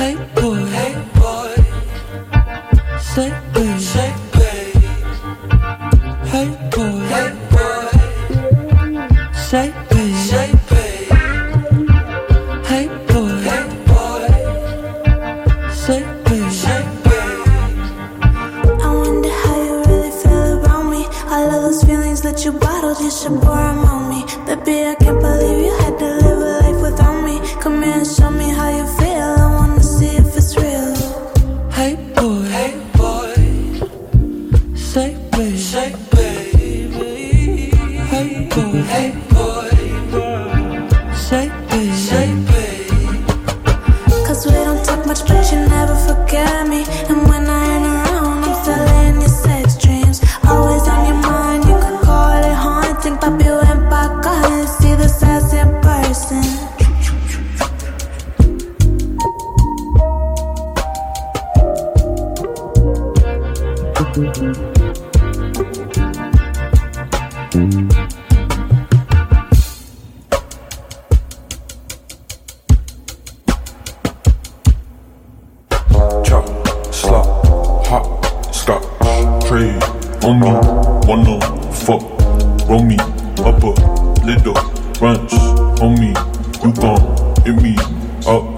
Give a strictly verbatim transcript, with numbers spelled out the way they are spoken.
Hey boy, hey boy, say babe, say babe. Hey boy, hey boy, say babe, say babe. Hey boy, hey boy, say babe, say babe. I wonder how you really feel about me. All of those feelings that you bottled, you should pour them on me. Baby, I can't believe you had to live a life without me. Come here and show me how you feel. I wanna see if it's real. Hey boy, hey boy, say babe, say baby. Hey boy, hey boy, say babe, say babe. Cause we don't talk much but you never forget me. And when I ain't around, I'm still in your sex dreams. Always on your mind, you could call it haunting. Papi, ven pa' acá and see this ass in person. Chop, slop, hop, scotch, trade on me, wanna fuck, roll me up a little brunch on me, you gon' hit me up.